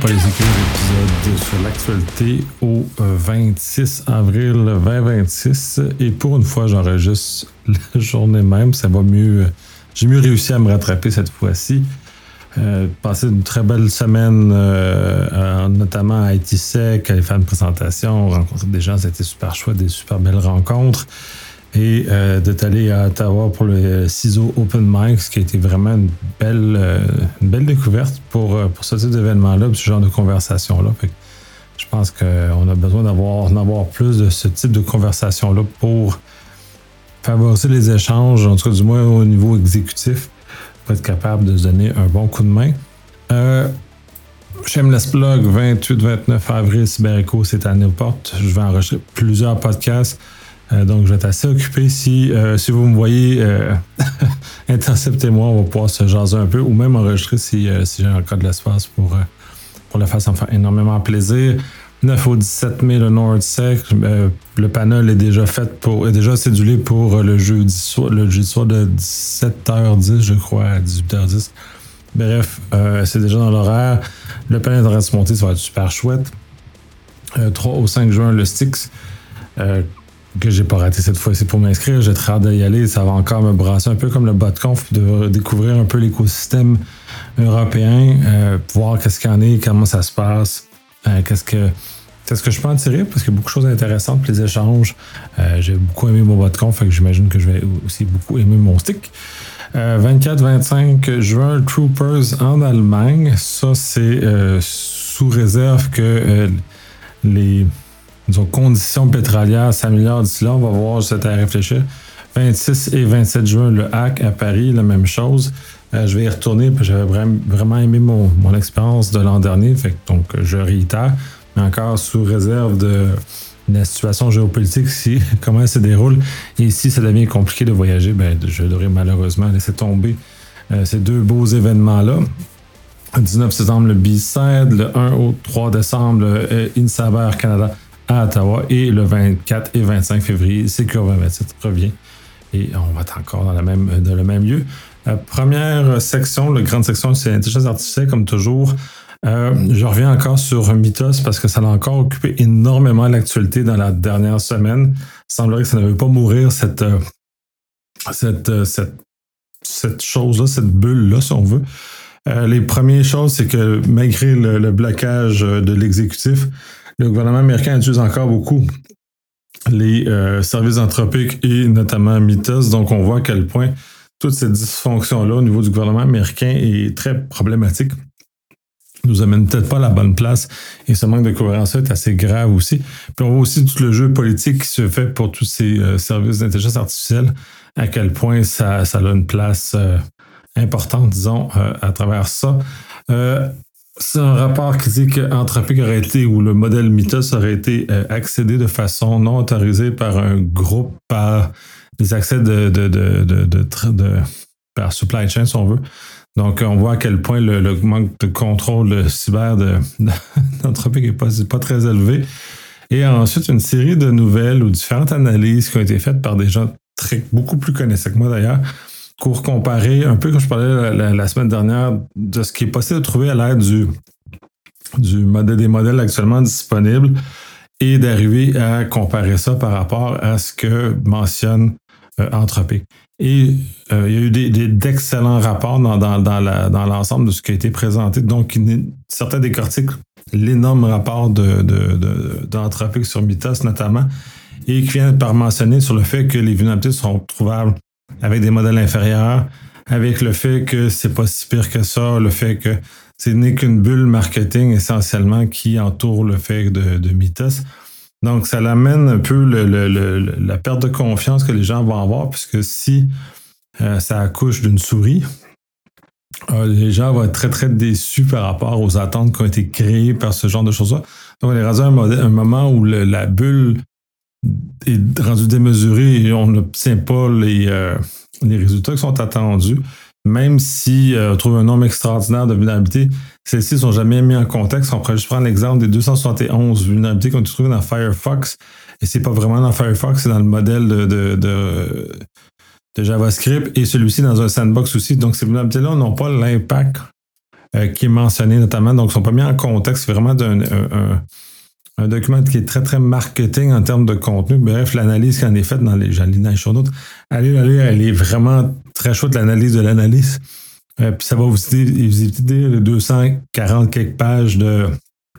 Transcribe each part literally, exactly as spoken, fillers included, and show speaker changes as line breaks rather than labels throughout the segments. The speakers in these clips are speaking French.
Policycule, épisode sur l'actualité au vingt-six avril vingt vingt-six. Et pour une fois, j'enregistre la journée même. Ça va mieux. J'ai mieux réussi à me rattraper cette fois-ci. Euh, passé une très belle semaine, euh, notamment à I T Sec, aller faire une présentation, rencontrer des gens, c'était super chouette, des super belles rencontres. Et euh, d'être allé à Ottawa pour le C I S O Open Mic, ce qui a été vraiment une belle, euh, une belle découverte pour, pour ce type d'événement-là, ce genre de conversation-là. Fait que je pense qu'on a besoin d'avoir, d'avoir plus de ce type de conversation-là pour favoriser les échanges, en tout cas du moins au niveau exécutif, pour être capable de se donner un bon coup de main. Euh, Shameless Plug, vingt-huit vingt-neuf avril, CyberEcho, c'est à Newport. Je vais enregistrer plusieurs podcasts. Euh, donc, je vais être assez occupé. Si, euh, si vous me voyez, euh, interceptez-moi, on va pouvoir se jaser un peu ou même enregistrer si, euh, si j'ai encore de l'espace pour, euh, pour le faire. Ça me fait énormément plaisir. neuf au dix-sept mai, le NordSec. Euh, le panel est déjà fait pour, est déjà cédulé pour le jeudi soir, le jeudi soir de dix-sept heures dix, je crois, à dix-huit heures dix. Bref, euh, c'est déjà dans l'horaire. Le panel est en train de se monter, ça va être super chouette. Euh, trois au cinq juin, le Styx. Euh, que j'ai pas raté cette fois-ci pour m'inscrire. J'ai très hâte d'y aller. Ça va encore me brasser un peu comme le BotConf, de découvrir un peu l'écosystème européen, euh, voir qu'est-ce qu'il y en est, comment ça se passe, euh, qu'est-ce que qu'est-ce que je peux en tirer, parce qu'il y a beaucoup de choses intéressantes, les échanges. Euh, j'ai beaucoup aimé mon BotConf, fait que j'imagine que je vais aussi beaucoup aimer mon stick. Euh, vingt-quatre vingt-cinq juin, Troopers en Allemagne. Ça, c'est euh, sous réserve que euh, les disons, conditions pétrolières s'améliorent d'ici là. On va voir, j'étais à réfléchir. vingt-six et vingt-sept juin, le Hack à Paris, la même chose. Euh, je vais y retourner, parce que j'avais vraiment, vraiment aimé mon, mon expérience de l'an dernier. Fait que, donc, je réitère, mais encore sous réserve de la situation géopolitique, si, comment elle se déroule. Et si ça devient compliqué de voyager, ben, je devrais malheureusement laisser tomber euh, ces deux beaux événements-là. Le dix-neuf septembre, le B-Side. Le un au trois décembre, le InSaber Canada à Ottawa, et le vingt-quatre et vingt-cinq février, Secure vingt vingt-sept revient et on va être encore dans, la même, dans le même lieu. La première section, la grande section, c'est l'intelligence artificielle, comme toujours. Euh, je reviens encore sur Mythos parce que ça a encore occupé énormément l'actualité dans la dernière semaine. Il semblerait que ça ne veut pas mourir, cette, cette, cette, cette chose-là, cette bulle-là, si on veut. Euh, les premières choses, c'est que malgré le, le blocage de l'exécutif, le gouvernement américain utilise encore beaucoup les euh, services anthropiques et notamment Mythos. Donc, on voit à quel point toute cette dysfonction-là au niveau du gouvernement américain est très problématique. Nous amène peut-être pas à la bonne place et ce manque de cohérence est assez grave aussi. Puis on voit aussi tout le jeu politique qui se fait pour tous ces euh, services d'intelligence artificielle, à quel point ça, ça a une place euh, importante, disons, euh, à travers ça. Euh, C'est un rapport qui dit qu'Anthropic aurait été, ou le modèle Mythos aurait été euh, accédé de façon non autorisée par un groupe, par des accès de, de, de, de, de, de, de par supply chain, si on veut. Donc, on voit à quel point le, le manque de contrôle cyber de, de, d'Anthropic n'est pas, pas très élevé. Et ensuite, une série de nouvelles ou différentes analyses qui ont été faites par des gens très, beaucoup plus connaissants que moi d'ailleurs, pour comparer, un peu comme je parlais la, la, la semaine dernière, de ce qui est possible de trouver à l'aide du, du modèle, des modèles actuellement disponibles et d'arriver à comparer ça par rapport à ce que mentionne euh, Anthropic. Et euh, il y a eu des, des, d'excellents rapports dans, dans, dans, la, dans l'ensemble de ce qui a été présenté. Donc, certains décortiquent l'énorme rapport de, de, de, d'Anthropic sur Mythos notamment, et qui vient par mentionner sur le fait que les vulnérabilités sont trouvables avec des modèles inférieurs, avec le fait que c'est pas si pire que ça, le fait que ce n'est qu'une bulle marketing essentiellement qui entoure le fait de, de Mythos. Donc, ça l'amène un peu le, le, le, la perte de confiance que les gens vont avoir, puisque si euh, ça accouche d'une souris, euh, les gens vont être très, très déçus par rapport aux attentes qui ont été créées par ce genre de choses-là. Donc, on est rendu à un, modèle, un moment où le, la bulle est rendue démesurée et on n'obtient pas les, euh, les résultats qui sont attendus. Même si euh, on trouve un nombre extraordinaire de vulnérabilités, celles-ci ne sont jamais mises en contexte. On pourrait juste prendre l'exemple des deux cent soixante et onze vulnérabilités qu'on a trouvées dans Firefox. Et c'est pas vraiment dans Firefox, c'est dans le modèle de, de, de, de JavaScript et celui-ci dans un sandbox aussi. Donc ces vulnérabilités-là n'ont pas l'impact euh, qui est mentionné notamment. Donc, ils ne sont pas mis en contexte. C'est vraiment d'un, un, un, un document qui est très, très marketing en termes de contenu. Bref, l'analyse qui en est faite dans les, j'en lis dans les show notes, allez la lire, elle est vraiment très chouette, l'analyse de l'analyse. Euh, puis ça va vous éviter les deux cent quarante quelques pages de,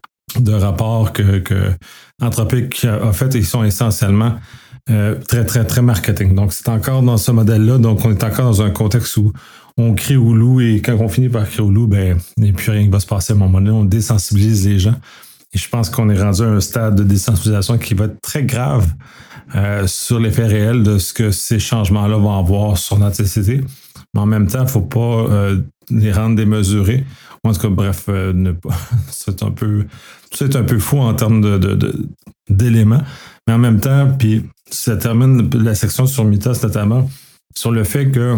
de rapports que, que Anthropic a fait et qui sont essentiellement euh, très, très, très marketing. Donc, c'est encore dans ce modèle-là. Donc, on est encore dans un contexte où on crie au loup et quand on finit par crier au loup, ben, il n'y a plus rien qui va se passer à un moment donné. On désensibilise les gens. Et je pense qu'on est rendu à un stade de désensibilisation qui va être très grave euh, sur l'effet réel de ce que ces changements-là vont avoir sur notre société. Mais en même temps, il ne faut pas euh, les rendre démesurés. En tout cas, bref, euh, ne pas, c'est un peu, c'est un peu fou en termes de, de, de, d'éléments. Mais en même temps, puis ça termine la section sur Mythos notamment, sur le fait que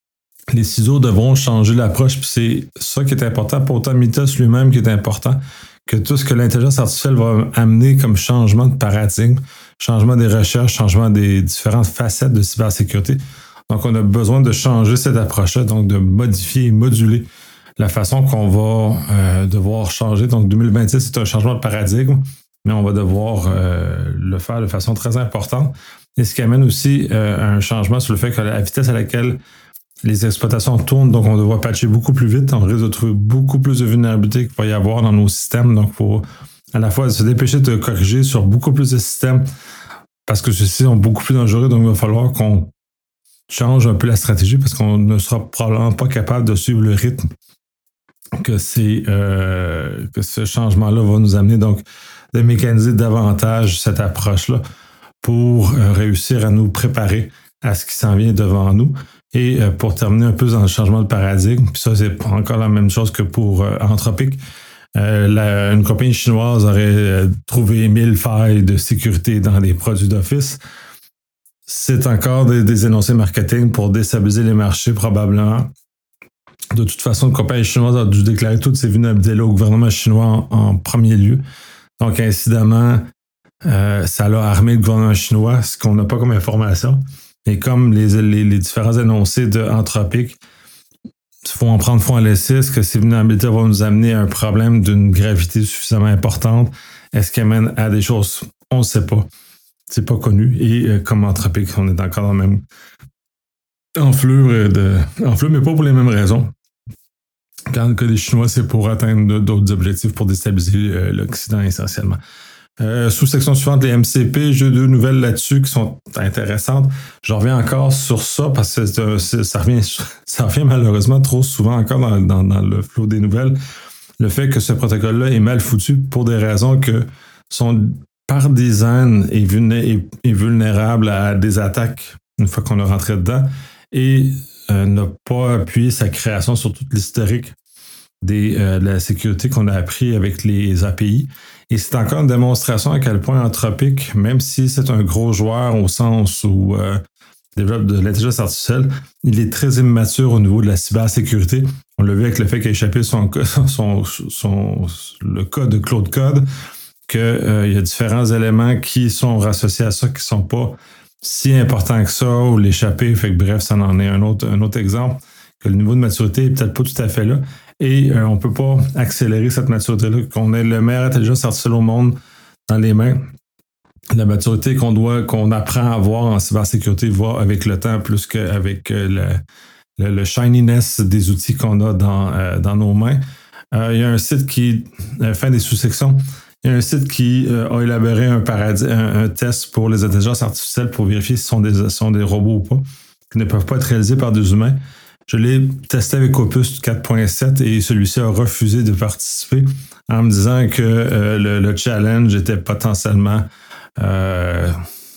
les ciseaux devront changer l'approche. Puis c'est ça qui est important, pour autant Mythos lui-même qui est important, que tout ce que l'intelligence artificielle va amener comme changement de paradigme, changement des recherches, changement des différentes facettes de cybersécurité. Donc, on a besoin de changer cette approche-là, donc de modifier et moduler la façon qu'on va euh, devoir changer. Donc, deux mille vingt-six, c'est un changement de paradigme, mais on va devoir euh, le faire de façon très importante. Et ce qui amène aussi euh, un changement sur le fait que la vitesse à laquelle les exploitations tournent, donc on devra patcher beaucoup plus vite. On risque de trouver beaucoup plus de vulnérabilités qu'il va y avoir dans nos systèmes. Donc, il faut à la fois se dépêcher de corriger sur beaucoup plus de systèmes parce que ceux-ci sont beaucoup plus dangereux. Donc, il va falloir qu'on change un peu la stratégie parce qu'on ne sera probablement pas capable de suivre le rythme que, c'est, euh, que ce changement-là va nous amener. Donc, de mécaniser davantage cette approche-là pour euh, réussir à nous préparer à ce qui s'en vient devant nous. Et euh, pour terminer un peu dans le changement de paradigme, puis ça, c'est encore la même chose que pour euh, Anthropic. Euh, la, une compagnie chinoise aurait euh, trouvé mille failles de sécurité dans les produits d'Office. C'est encore des, des énoncés marketing pour déstabiliser les marchés, probablement. De toute façon, une compagnie chinoise a dû déclarer toutes ses vulnérabilités au gouvernement chinois en, en premier lieu. Donc, incidemment, euh, ça a armé le gouvernement chinois, ce qu'on n'a pas comme information. Et comme les, les, les différents énoncés de Anthropic, il faut en prendre fond à laisser. Est-ce que ces vulnérabilités vont nous amener à un problème d'une gravité suffisamment importante? Est-ce qu'elles mènent à des choses? On ne sait pas. C'est pas connu. Et euh, comme Anthropic, on est encore dans le même enflure, de, enflure, mais pas pour les mêmes raisons. Quand le cas des Chinois, c'est pour atteindre d'autres objectifs pour déstabiliser euh, l'Occident essentiellement. Euh, sous-section suivante, les M C P, j'ai deux nouvelles là-dessus qui sont intéressantes. Je reviens encore sur ça parce que c'est, c'est, ça, revient, ça revient malheureusement trop souvent encore dans, dans, dans le flot des nouvelles. Le fait que ce protocole-là est mal foutu pour des raisons que sont par design est vulnérable à des attaques une fois qu'on est rentré dedans et euh, n'a pas appuyé sa création sur toute l'historique des, euh, de la sécurité qu'on a appris avec les A P I. Et c'est encore une démonstration à quel point Anthropic, même si c'est un gros joueur au sens où euh, il développe de l'intelligence artificielle, il est très immature au niveau de la cybersécurité. On l'a vu avec le fait qu'il a échappé son, son, son, le code de Claude Code, qu'il euh, y a différents éléments qui sont rassociés à ça, qui ne sont pas si importants que ça, ou l'échapper. Fait que bref, ça en est un autre, un autre exemple, que le niveau de maturité n'est peut-être pas tout à fait là. Et euh, on ne peut pas accélérer cette maturité-là, qu'on ait le meilleur intelligence artificielle au monde dans les mains. La maturité qu'on doit, qu'on apprend à avoir en cybersécurité va avec le temps plus qu'avec euh, le, le, le shininess des outils qu'on a dans, euh, dans nos mains. Euh, il y a un site qui, euh, fin des sous-sections, il y a un site qui euh, a élaboré un, paradis, un, un test pour les intelligences artificielles pour vérifier si ce sont des, sont des robots ou pas, qui ne peuvent pas être réalisés par des humains. Je l'ai testé avec Opus quatre point sept et celui-ci a refusé de participer en me disant que euh, le, le challenge était potentiellement euh,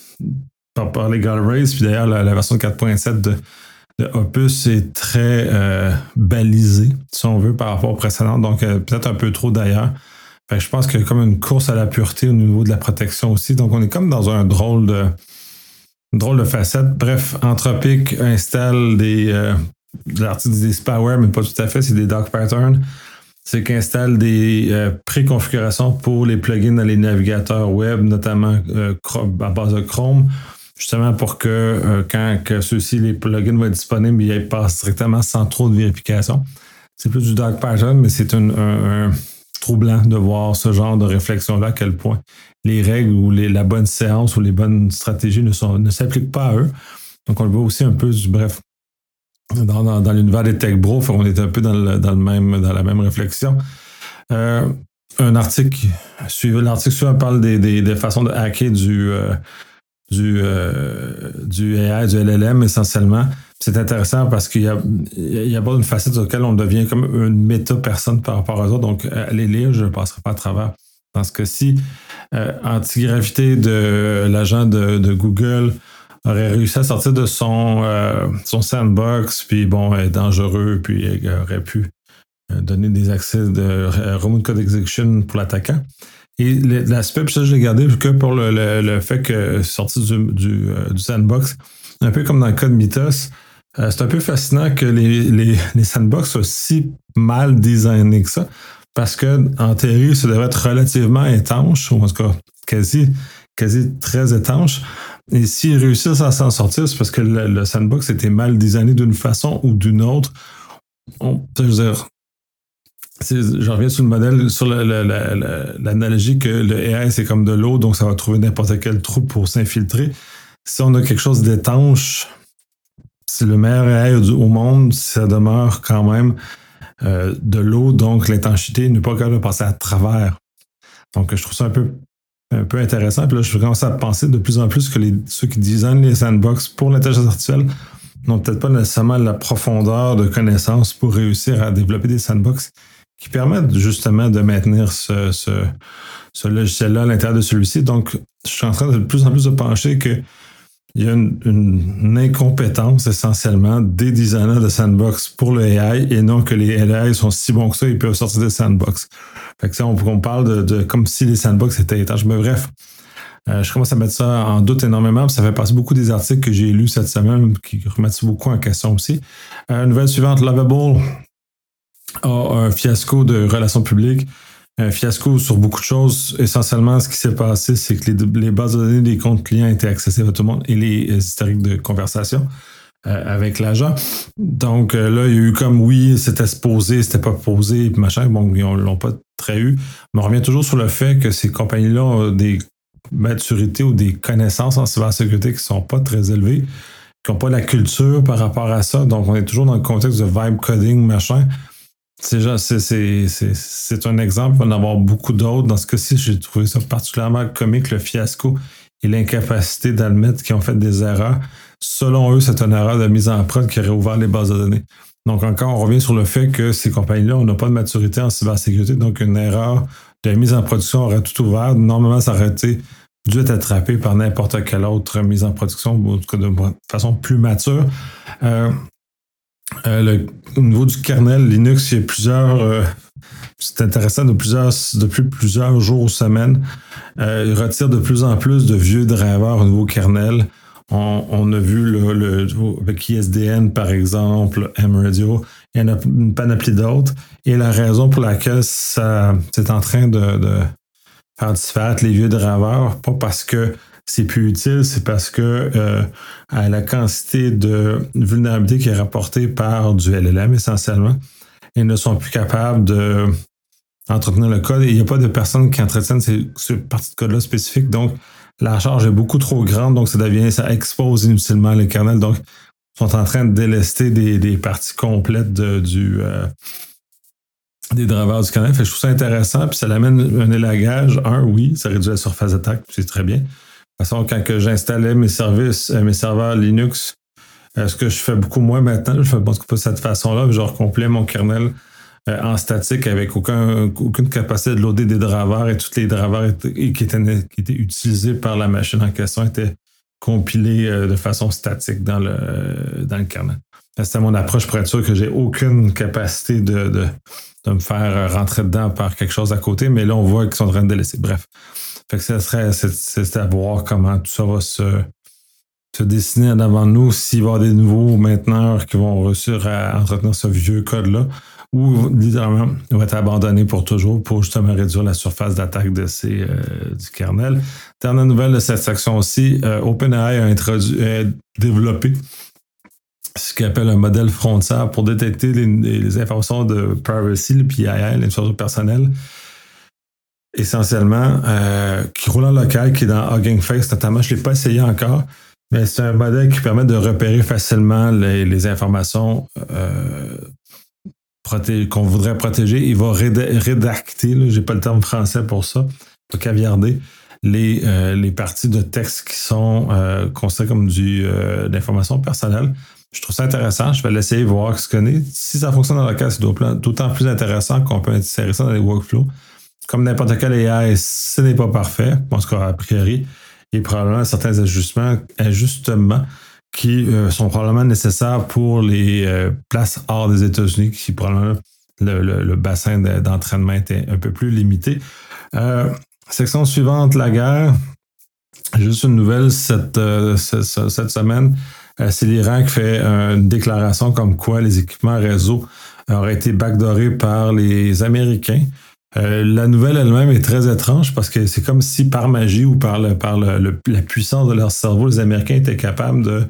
par, par les Galrays. Puis d'ailleurs, la, la version quatre point sept de, de Opus est très euh, balisée, si on veut, par rapport au précédent. Donc, euh, peut-être un peu trop d'ailleurs. Fait que je pense qu'il y a comme une course à la pureté au niveau de la protection aussi. Donc, on est comme dans un drôle de, une drôle de facette. Bref, Anthropic installe des... Euh, l'article des spyware, mais pas tout à fait, c'est des dark patterns. C'est qu'ils installent des euh, préconfigurations pour les plugins dans les navigateurs web, notamment euh, à base de Chrome, justement pour que euh, quand que ceux-ci, les plugins vont être disponibles, ils passent directement sans trop de vérification. c'est plus du dark pattern, mais c'est un, un, un troublant de voir ce genre de réflexion-là, à quel point les règles ou les, la bonne séance ou les bonnes stratégies ne, sont, ne s'appliquent pas à eux. Donc, on le voit aussi un peu, du, bref, dans, dans, dans l'univers des tech bros, on est un peu dans, le, dans, le même, dans la même réflexion. Euh, un article, l'article suivant parle des, des, des façons de hacker du, euh, du, euh, du A I, du L L M essentiellement. C'est intéressant parce qu'il y a, il y a pas une facette sur laquelle on devient comme une méta-personne par rapport aux autres. Donc, allez lire, je ne passerai pas à travers. Dans ce cas-ci, euh, Antigravité de l'agent de, de Google aurait réussi à sortir de son, euh, son sandbox, puis bon, est dangereux, puis il aurait pu donner des accès de remote code execution pour l'attaquant. Et l'aspect, puis ça, je l'ai gardé que pour le, le, le fait que c'est sorti du, du, euh, du sandbox, un peu comme dans le cas de Mythos, euh, c'est un peu fascinant que les, les, les sandbox soient si mal designés que ça, parce que en théorie, ça devrait être relativement étanche, ou en tout cas quasi, quasi très étanche. Et s'ils réussissent à s'en sortir, c'est parce que le, le sandbox était mal designé d'une façon ou d'une autre. On, je veux dire, je reviens sur le modèle, sur le, le, le, l'analogie que le A I, c'est comme de l'eau, donc ça va trouver n'importe quel trou pour s'infiltrer. Si on a quelque chose d'étanche, c'est le meilleur A I au monde, ça demeure quand même euh, de l'eau, donc l'étanchéité n'est pas capable de passer à travers. Donc, je trouve ça un peu, un peu intéressant. Puis là, je commence à penser de plus en plus que les, ceux qui designent les sandbox pour l'intelligence artificielle n'ont peut-être pas nécessairement la profondeur de connaissances pour réussir à développer des sandbox qui permettent justement de maintenir ce, ce, ce logiciel-là à l'intérieur de celui-ci. Donc, je suis en train de de plus en plus de pencher qu'il y a une, une incompétence essentiellement des designers de sandbox pour le A I et non que les A I sont si bons que ça, ils peuvent sortir des sandbox. Fait que ça, on, on parle de, de comme si les sandbox étaient étanches. Mais bref, euh, je commence à mettre ça en doute énormément. Ça fait partie beaucoup des articles que j'ai lus cette semaine qui remettent beaucoup en question aussi. Euh, nouvelle suivante, Lovable a un fiasco de relations publiques, un fiasco sur beaucoup de choses. Essentiellement, ce qui s'est passé, c'est que les, les bases de données des comptes clients étaient accessibles à tout le monde et les historiques de conversation euh, avec l'agent. Donc euh, là, il y a eu comme oui, c'était supposé, c'était pas posé, puis machin. Bon, ils ne l'ont pas très eu. Mais on revient toujours sur le fait que ces compagnies-là ont des maturités ou des connaissances en cybersécurité qui ne sont pas très élevées, qui n'ont pas la culture par rapport à ça. Donc, on est toujours dans le contexte de vibe coding, machin. C'est, c'est, c'est, c'est, c'est un exemple, il va en avoir beaucoup d'autres. Dans ce cas-ci, j'ai trouvé ça particulièrement comique, le fiasco et l'incapacité d'admettre qu'ils ont fait des erreurs. Selon eux, c'est une erreur de mise en prod qui aurait ouvert les bases de données. Donc encore, on revient sur le fait que ces compagnies-là, on n'a pas de maturité en cybersécurité, donc une erreur de mise en production aurait tout ouvert. Normalement, ça aurait été dû être attrapé par n'importe quelle autre mise en production, ou en tout cas de façon plus mature. Euh, Euh, le, au niveau du kernel Linux, il y a plusieurs. Euh, c'est intéressant, de plusieurs, depuis plusieurs jours ou semaines, euh, il retire de plus en plus de vieux drivers au niveau kernel. On, on a vu le, le, avec I S D N, par exemple, M-Radio, il y en a une panoplie d'autres. Et la raison pour laquelle ça, c'est en train de, de faire disparaître les vieux drivers, pas parce que c'est plus utile, c'est parce que euh, à la quantité de vulnérabilité qui est rapportée par du L L M essentiellement, ils ne sont plus capables de entretenir le code et il n'y a pas de personnes qui entretiennent ces, ces parties de code-là spécifiques. Donc, la charge est beaucoup trop grande, donc ça devient, ça expose inutilement les kernels. Donc, ils sont en train de délester des, des parties complètes de, du euh, des drivers du kernel. Fait que je trouve ça intéressant, puis ça l'amène un élagage. Un, oui, ça réduit la surface d'attaque, c'est très bien. De toute façon, quand que j'installais mes services, mes serveurs Linux, euh, ce que je fais beaucoup moins maintenant, je fais pas de cette façon-là, je recomplais mon kernel euh, en statique avec aucun, aucune capacité de loader des drivers et tous les drivers étaient, qui, étaient, qui étaient utilisés par la machine en question étaient compilés euh, de façon statique dans le, euh, dans le kernel. C'était mon approche pour être sûr que j'ai aucune capacité de, de, de me faire rentrer dedans par quelque chose à côté, mais là, on voit qu'ils sont en train de délaisser. Bref. Fait que ça serait, c'est, c'est à voir comment tout ça va se, se dessiner en avant de nous, s'il va y avoir des nouveaux mainteneurs qui vont réussir à entretenir ce vieux code-là, ou littéralement, il va être abandonné pour toujours pour justement réduire la surface d'attaque de ces, euh, du kernel. Dernière nouvelle de cette section aussi, euh, OpenAI a introduit, euh, développé ce qu'on appelle un modèle frontière pour détecter les, les informations de privacy, le P I I, l'information personnelle, essentiellement, euh, qui roule en local, qui est dans Hugging Face notamment. Je ne l'ai pas essayé encore, mais c'est un modèle qui permet de repérer facilement les, les informations euh, proté- qu'on voudrait protéger. Il va réda- rédacter, je n'ai pas le terme français pour ça, pas caviarder, les, euh, les parties de texte qui sont euh, considérées comme du, euh, de l'information personnelle. Je trouve ça intéressant. Je vais l'essayer, voir ce qu'on est. Si ça fonctionne dans le cas, c'est d'autant plus intéressant qu'on peut insérer ça dans les workflows. Comme n'importe quel A I, ce n'est pas parfait. Je pense qu'a priori, il y a probablement certains ajustements, ajustements qui euh, sont probablement nécessaires pour les euh, places hors des États-Unis, qui probablement le, le, le bassin de, d'entraînement était un peu plus limité. Euh, section suivante, la guerre. Juste une nouvelle cette, euh, cette, cette semaine. Euh, c'est l'Iran qui fait une déclaration comme quoi les équipements réseau auraient été backdoorés par les Américains. Euh, la nouvelle elle-même est très étrange parce que c'est comme si par magie ou par, le, par le, le, la puissance de leur cerveau, les Américains étaient capables de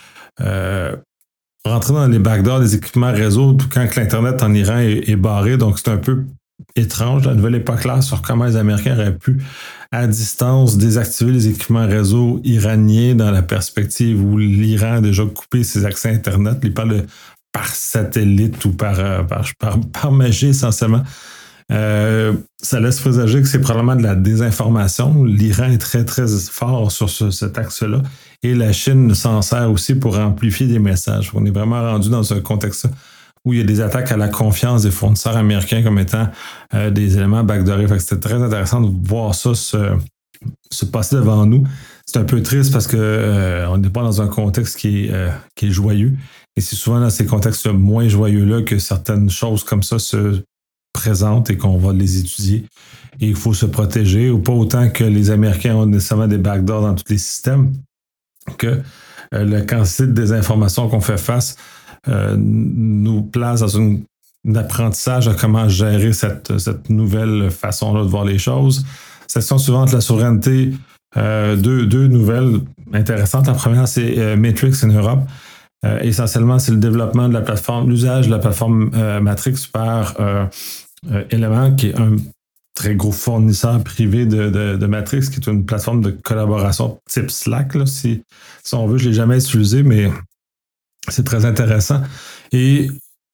euh, rentrer dans les backdoors des équipements réseau quand l'Internet en Iran est, est barré. Donc c'est un peu étrange. La nouvelle n'est pas claire sur comment les Américains auraient pu, à distance, désactiver les équipements réseau iraniens dans la perspective où l'Iran a déjà coupé ses accès Internet. Il parle de par satellite ou par, par, par, par magie essentiellement. Euh, ça laisse présager que c'est probablement de la désinformation. L'Iran est très, très fort sur ce, cet axe-là. Et la Chine s'en sert aussi pour amplifier des messages. On est vraiment rendu dans un contexte où il y a des attaques à la confiance des fournisseurs américains comme étant euh, des éléments backdoorés. Fait que c'était très intéressant de voir ça se, se passer devant nous. C'est un peu triste parce qu'on euh, n'est pas dans un contexte qui est, euh, qui est joyeux. Et c'est souvent dans ces contextes moins joyeux-là que certaines choses comme ça se présentes et qu'on va les étudier. Et il faut se protéger, ou pas autant que les Américains ont nécessairement des backdoors dans tous les systèmes, que euh, la quantité de désinformation qu'on fait face euh, nous place dans une, un apprentissage à comment gérer cette, cette nouvelle façon-là de voir les choses. Section suivante, la souveraineté. Euh, deux, deux nouvelles intéressantes. La première, c'est euh, Matrix en Europe. Euh, essentiellement, c'est le développement de la plateforme, l'usage de la plateforme euh, Matrix par euh, euh, Element, qui est un très gros fournisseur privé de, de, de Matrix, qui est une plateforme de collaboration type Slack, là, si, si on veut. Je ne l'ai jamais utilisé, mais c'est très intéressant. Et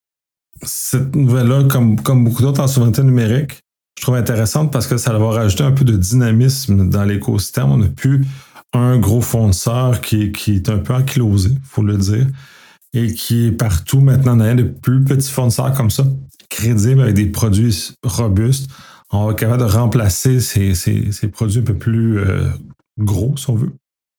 cette nouvelle-là, comme, comme beaucoup d'autres en souveraineté numérique, je trouve intéressante parce que ça va rajouter un peu de dynamisme dans l'écosystème. On n'a plus un gros fournisseur qui, qui est un peu ankylosé, il faut le dire, et qui est partout maintenant. On a de plus petits fournisseurs comme ça, crédibles, avec des produits robustes. On va être capable de remplacer ces, ces, ces produits un peu plus euh, gros, si on veut,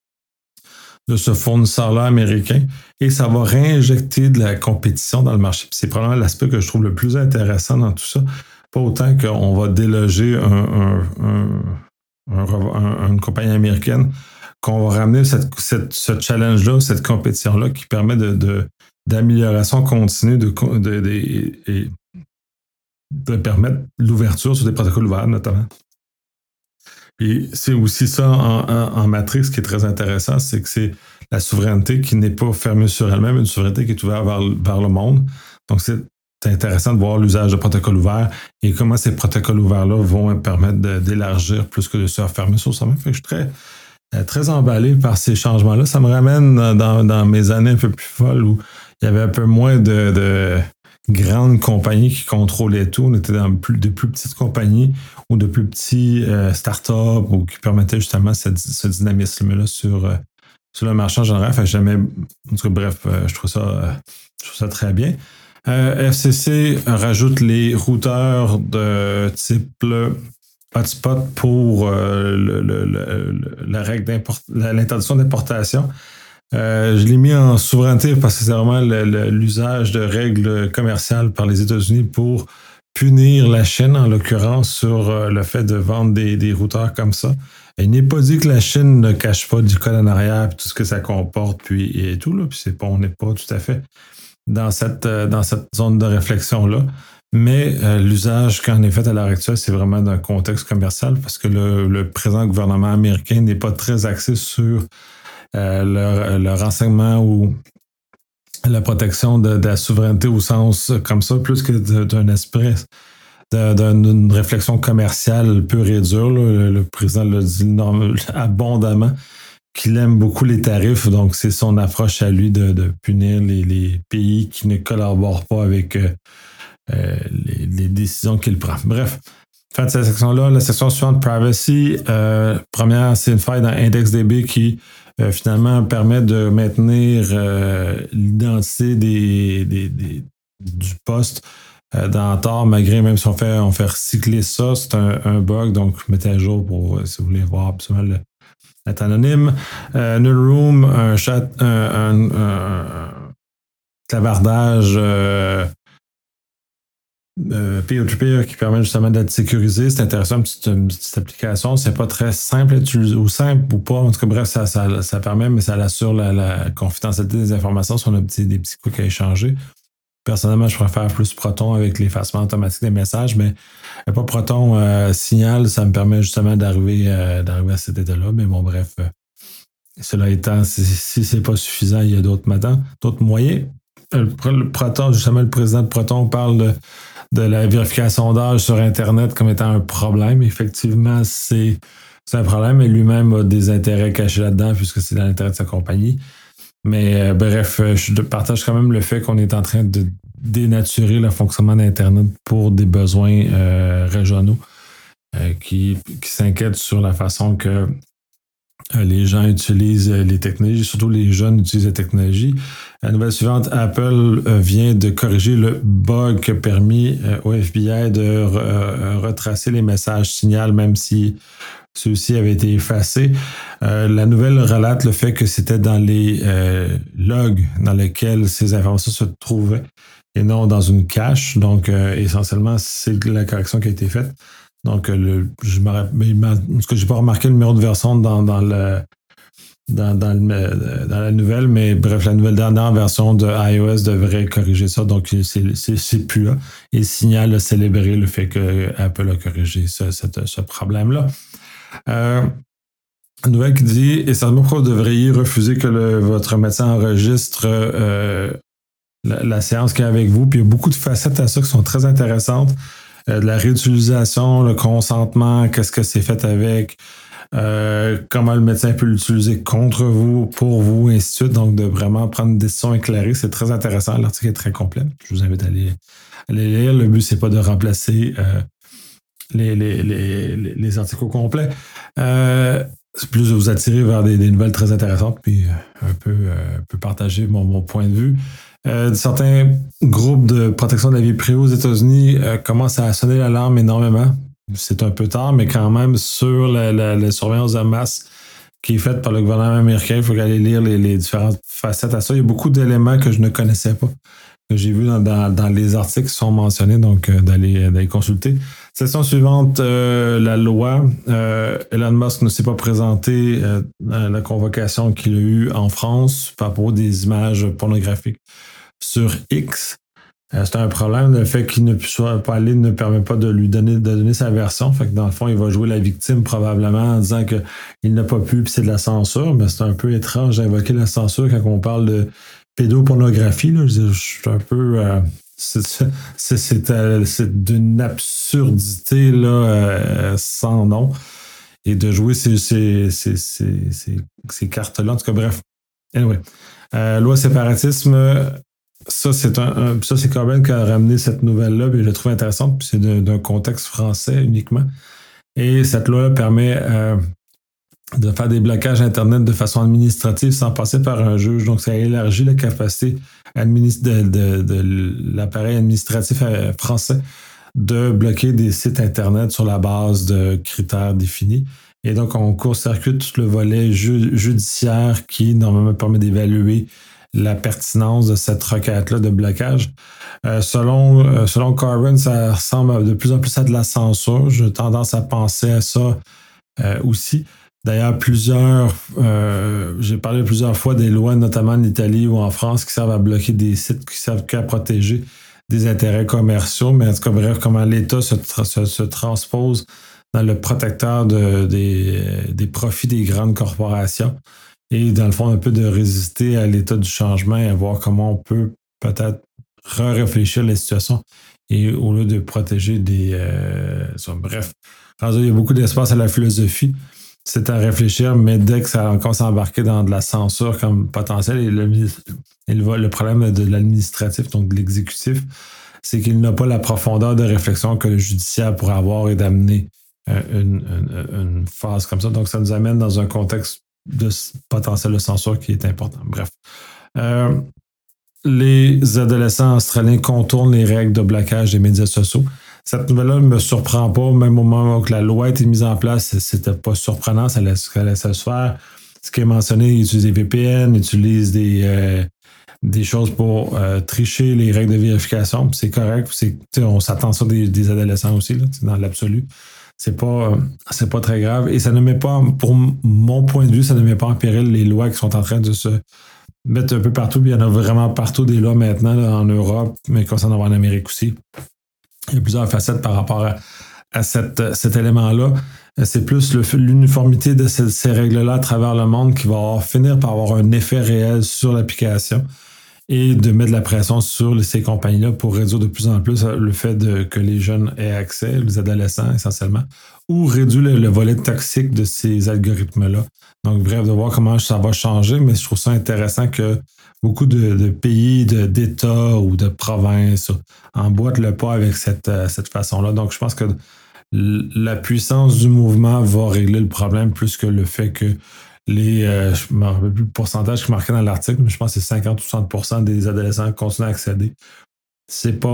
de ce fournisseur-là américain. Et ça va réinjecter de la compétition dans le marché. Puis c'est probablement l'aspect que je trouve le plus intéressant dans tout ça. Pas autant qu'on va déloger un, un, un, un, une compagnie américaine, qu'on va ramener cette, cette, ce challenge-là, cette compétition-là qui permet de, de, d'amélioration continue de, de, de, et de permettre l'ouverture sur des protocoles ouverts, notamment. Et c'est aussi ça en, en, en Matrix qui est très intéressant, c'est que c'est la souveraineté qui n'est pas fermée sur elle-même, une souveraineté qui est ouverte vers, vers le monde. Donc, c'est intéressant de voir l'usage de protocoles ouverts et comment ces protocoles ouverts-là vont permettre de, d'élargir plus que de se refermer sur soi-même. Fait que je suis très, très emballé par ces changements-là. Ça me ramène dans, dans mes années un peu plus folles où il y avait un peu moins de, de grandes compagnies qui contrôlaient tout. On était dans plus, de plus petites compagnies ou de plus petits euh, startups ou qui permettaient justement cette, ce dynamisme-là sur, euh, sur le marché en général. Fait que jamais, en tout cas, bref, euh, je trouve ça, euh, je trouve ça très bien. Euh, F C C rajoute les routeurs de type hotspot pour euh, le, le, le, la règle d'import, l'interdiction d'importation. Euh, je l'ai mis en souveraineté parce que c'est vraiment le, le, l'usage de règles commerciales par les États-Unis pour punir la Chine, en l'occurrence, sur euh, le fait de vendre des, des routeurs comme ça. Il n'est pas dit que la Chine ne cache pas du code en arrière et tout ce que ça comporte, puis et tout, là, puis c'est pas, on n'est pas tout à fait dans cette, euh, dans cette zone de réflexion-là. Mais euh, l'usage qu'en est fait à l'heure actuelle, c'est vraiment d'un contexte commercial parce que le, le présent gouvernement américain n'est pas très axé sur euh, le, le renseignement ou la protection de, de la souveraineté au sens comme ça, plus que d'un esprit, d'une réflexion commerciale pure et dure. Là. Le, le président l'a dit non, abondamment qu'il aime beaucoup les tarifs, donc c'est son approche à lui de, de punir les, les pays qui ne collaborent pas avec euh, euh, les, les décisions qu'il prend. Bref, fin de cette section-là, la section suivante, Privacy. Euh, première, c'est une faille dans IndexedDB qui euh, finalement permet de maintenir euh, l'identité des, des, des, du poste euh, dans Tor, malgré même si on fait, on fait recycler ça. C'est un, un bug, donc mettez à jour pour, euh, si vous voulez voir absolument le être anonyme. Euh, Nullroom, un chat, un, un, un, un clavardage euh, euh, peer-to-peer qui permet justement d'être sécurisé. C'est intéressant, une petite, une petite application. C'est pas très simple à utiliser, ou simple ou pas. En tout cas, bref, ça, ça, ça permet, mais ça assure la, la confidentialité des informations si on a petit, des petits coups à échanger. Personnellement, je préfère plus Proton avec l'effacement automatique des messages, mais pas Proton euh, Signal, ça me permet justement d'arriver euh, d'arriver à cet état-là. Mais bon, bref, euh, cela étant, si, si c'est pas suffisant, il y a d'autres maintenant, d'autres moyens. Le, le Proton, justement, le président de Proton parle de, de la vérification d'âge sur Internet comme étant un problème. Effectivement, c'est, c'est un problème, et lui-même a des intérêts cachés là-dedans puisque c'est dans l'intérêt de sa compagnie. Mais euh, bref, je partage quand même le fait qu'on est en train de dénaturer le fonctionnement d'Internet pour des besoins euh, régionaux euh, qui, qui s'inquiètent sur la façon que euh, les gens utilisent les technologies, surtout les jeunes utilisent les technologies. La nouvelle suivante, Apple euh, vient de corriger le bug qui a permis euh, au F B I de re, euh, retracer les messages Signal, même si ceux-ci avaient été effacés. Euh, la nouvelle relate le fait que c'était dans les euh, logs dans lesquels ces informations se trouvaient et non dans une cache. Donc, euh, essentiellement, c'est la correction qui a été faite. Donc, le, je n'ai pas remarqué le numéro de version dans, dans, le, dans, dans, le, dans la nouvelle, mais bref, la nouvelle dernière version de iOS devrait corriger ça. Donc, c'est, c'est, c'est plus là. Et Signal a célébré le fait que Apple a corrigé ce, ce, ce problème-là. Euh, une nouvelle qui dit « Et certainement pourquoi vous devriez refuser que le, votre médecin enregistre euh, la, la séance qu'il y a avec vous. » Puis il y a beaucoup de facettes à ça qui sont très intéressantes. Euh, de la réutilisation, le consentement, qu'est-ce que c'est fait avec, euh, comment le médecin peut l'utiliser contre vous, pour vous, et ainsi de suite. Donc, de vraiment prendre une décision éclairée, c'est très intéressant. L'article est très complet. Je vous invite à aller, à aller lire. Le but, c'est pas de remplacer euh, Les, les, les, les articles complets. Euh, c'est plus de vous attirer vers des, des nouvelles très intéressantes, puis un peu, euh, un peu partager mon, mon point de vue. Euh, certains groupes de protection de la vie privée aux États-Unis euh, commencent à sonner l'alarme énormément. C'est un peu tard, mais quand même, sur la, la, la surveillance de masse qui est faite par le gouvernement américain, il faut aller lire les, les différentes facettes à ça. Il y a beaucoup d'éléments que je ne connaissais pas, que j'ai vu dans, dans, dans les articles qui sont mentionnés, donc euh, d'aller, d'aller consulter. Session suivante, euh, la loi. Euh, Elon Musk ne s'est pas présenté euh, à la convocation qu'il a eue en France par rapport des images pornographiques sur X. Euh, c'est un problème. Le fait qu'il ne puisse pas aller ne permet pas de lui donner, de donner sa version. Fait que dans le fond, il va jouer la victime probablement en disant qu'il n'a pas pu, puis c'est de la censure. Mais c'est un peu étrange d'invoquer la censure quand on parle de pédopornographie. Là. Je, je suis un peu... Euh, C'est, c'est, c'est, euh, c'est d'une absurdité là, euh, sans nom. Et de jouer ces, ces, ces, ces, ces, ces cartes-là. En tout cas, bref. Anyway. Euh, loi séparatisme, ça, c'est un, un ça, c'est Corbyn qui a ramené cette nouvelle-là, puis je la trouve intéressante, puis c'est de, d'un contexte français uniquement. Et cette loi permet euh, de faire des blocages Internet de façon administrative sans passer par un juge. Donc, ça élargit la capacité administ- de, de, de l'appareil administratif français de bloquer des sites Internet sur la base de critères définis. Et donc, on court-circuite tout le volet ju- judiciaire qui, normalement, permet d'évaluer la pertinence de cette requête-là de blocage. Euh, selon, euh, selon Corbyn, ça ressemble de plus en plus à de la censure. J'ai tendance à penser à ça euh, aussi. D'ailleurs, plusieurs, euh, j'ai parlé plusieurs fois des lois, notamment en Italie ou en France, qui servent à bloquer des sites qui servent qu'à protéger des intérêts commerciaux. Mais en tout cas, bref, comment l'État se, tra- se, se transpose dans le protecteur de, des, des profits des grandes corporations. et dans le fond, un peu de résister à l'état du changement et à voir comment on peut peut-être re-réfléchir la situation et au lieu de protéger des... Euh, ça, bref, il y a beaucoup d'espace à la philosophie. C'est à réfléchir, mais dès que ça commence à embarquer dans de la censure comme potentiel, et le, et le, le problème de l'administratif, donc de l'exécutif, c'est qu'il n'a pas la profondeur de réflexion que le judiciaire pourrait avoir et d'amener euh, une, une, une phase comme ça. Donc, ça nous amène dans un contexte de potentiel de censure qui est important. Bref. Euh, les adolescents australiens contournent les règles de blocage des médias sociaux. Cette nouvelle-là ne me surprend pas, même au moment où la loi a été mise en place, c'était pas surprenant, ça laissait, ça laissait se faire. Ce qui est mentionné, ils utilisent des V P N, ils utilisent des, euh, des choses pour euh, tricher les règles de vérification, puis c'est correct, c'est, on s'attend ça des, des adolescents aussi, là, dans l'absolu. C'est pas, c'est pas très grave. Et ça ne met pas, pour mon point de vue, ça ne met pas en péril les lois qui sont en train de se mettre un peu partout. Puis il y en a vraiment partout des lois maintenant là, en Europe, mais qu'on s'en a en Amérique aussi. Il y a plusieurs facettes par rapport à, à cette, cet élément-là. C'est plus le, l'uniformité de ces, ces règles-là à travers le monde qui va avoir, finir par avoir un effet réel sur l'application et de mettre de la pression sur ces compagnies-là pour réduire de plus en plus le fait de, que les jeunes aient accès, les adolescents essentiellement, ou réduire le, le volet toxique de ces algorithmes-là. Donc, bref, de voir comment ça va changer, mais je trouve ça intéressant que beaucoup de, de pays, de, d'États ou de provinces emboîtent le pas avec cette, cette façon-là. Donc, je pense que la puissance du mouvement va régler le problème plus que le fait que les, euh, je ne me rappelle plus le pourcentage qui est marqué dans l'article, mais je pense que c'est cinquante ou soixante pour cent des adolescents qui continuent à accéder. C'est pas,